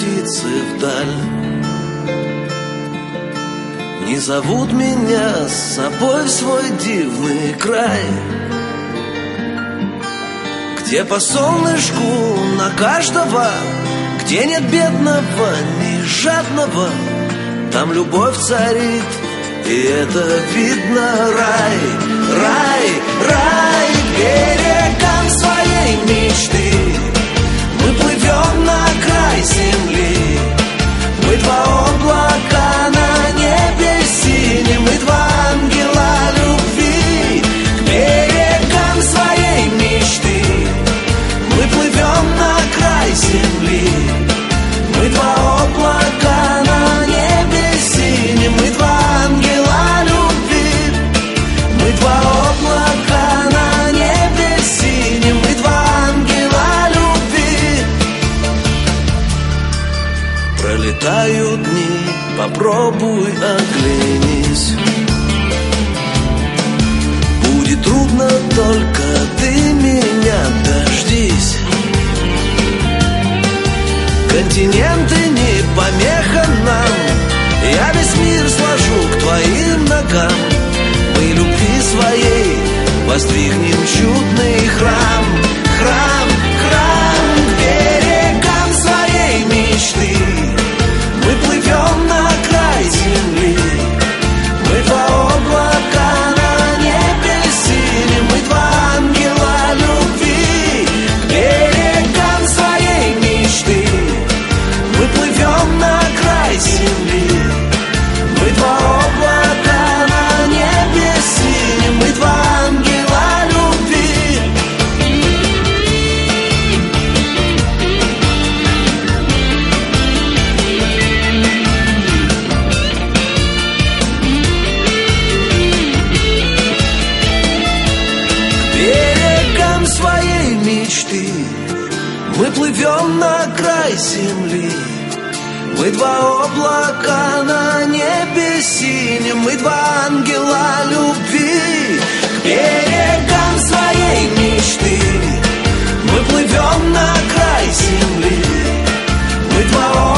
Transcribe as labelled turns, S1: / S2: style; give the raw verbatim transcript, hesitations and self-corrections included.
S1: птицы вдаль. Не зовут меня с собой в свой дивный край, где по солнышку на каждого, где нет бедного, ни жадного. Там любовь царит, и это видно. Рай, рай, рай, к берегам своей мечты мы плывем на край земли. Мы два облака на небе синем, мы два ангела любви. К берегам своей мечты мы плывем на край земли. Мы два облака на небе синем, мы два ангела любви. Мы два облака на небе синем, мы два ангела любви. Пролетают дни, попробуй оглянись. Будет трудно, только ты меня дождись. Континенты не помеха нам, я весь мир сложу к твоим ногам. Мы любви своей воздвигнем чудный храм. Храм, храм, к берегам своей мечты мы плывем на край земли. Мы два облака на небе синем, мы два ангела любви. К берегам своей мечты мы плывем на край земли. Мы два облака на небе синем, мы два ангела любви. К берегам своей мечты мы плывем на край земли. Мы два облака на небе синем, мы два ангела любви. К берегам своей мечты мы плывем на край земли. Мы два